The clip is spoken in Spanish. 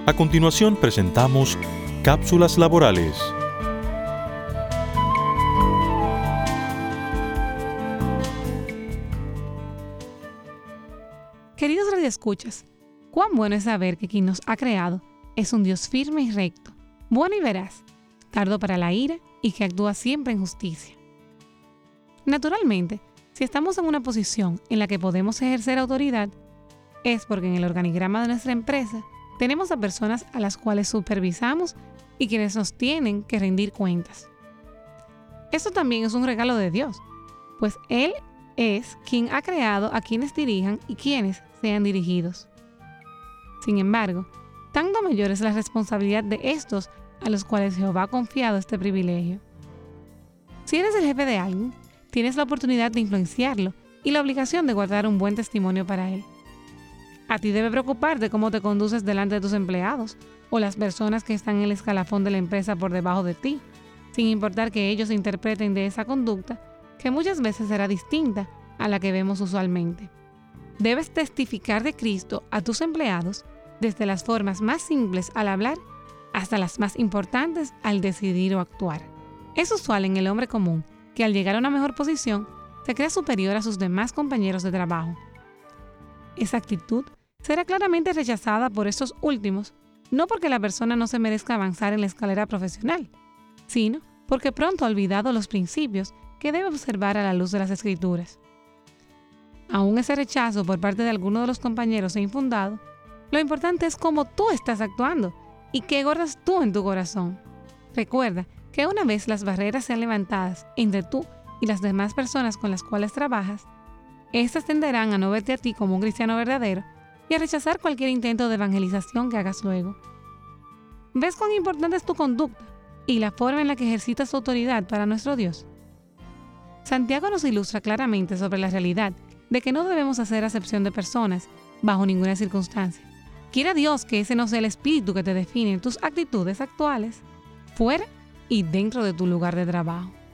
A continuación presentamos Cápsulas Laborales. Queridos radioescuchas, cuán bueno es saber que quien nos ha creado es un Dios firme y recto, bueno y veraz, tardo para la ira y que actúa siempre en justicia. Naturalmente, si estamos en una posición en la que podemos ejercer autoridad, es porque en el organigrama de nuestra empresa tenemos a personas a las cuales supervisamos y quienes nos tienen que rendir cuentas. Esto también es un regalo de Dios, pues Él es quien ha creado a quienes dirijan y quienes sean dirigidos. Sin embargo, tanto mayor es la responsabilidad de estos a los cuales Jehová ha confiado este privilegio. Si eres el jefe de alguien, tienes la oportunidad de influenciarlo y la obligación de guardar un buen testimonio para él. A ti debe preocuparte cómo te conduces delante de tus empleados o las personas que están en el escalafón de la empresa por debajo de ti, sin importar que ellos interpreten de esa conducta que muchas veces será distinta a la que vemos usualmente. Debes testificar de Cristo a tus empleados desde las formas más simples al hablar hasta las más importantes al decidir o actuar. Es usual en el hombre común que al llegar a una mejor posición se crea superior a sus demás compañeros de trabajo. Esa actitud será claramente rechazada por estos últimos, no porque la persona no se merezca avanzar en la escalera profesional, sino porque pronto ha olvidado los principios que debe observar a la luz de las Escrituras. Aún ese rechazo por parte de alguno de los compañeros sea infundado, lo importante es cómo tú estás actuando y qué guardas tú en tu corazón. Recuerda que una vez las barreras sean levantadas entre tú y las demás personas con las cuales trabajas, estas tenderán a no verte a ti como un cristiano verdadero y a rechazar cualquier intento de evangelización que hagas luego. ¿Ves cuán importante es tu conducta y la forma en la que ejercitas tu autoridad para nuestro Dios? Santiago nos ilustra claramente sobre la realidad de que no debemos hacer acepción de personas bajo ninguna circunstancia. Quiera Dios que ese no sea el espíritu que te define en tus actitudes actuales, fuera y dentro de tu lugar de trabajo.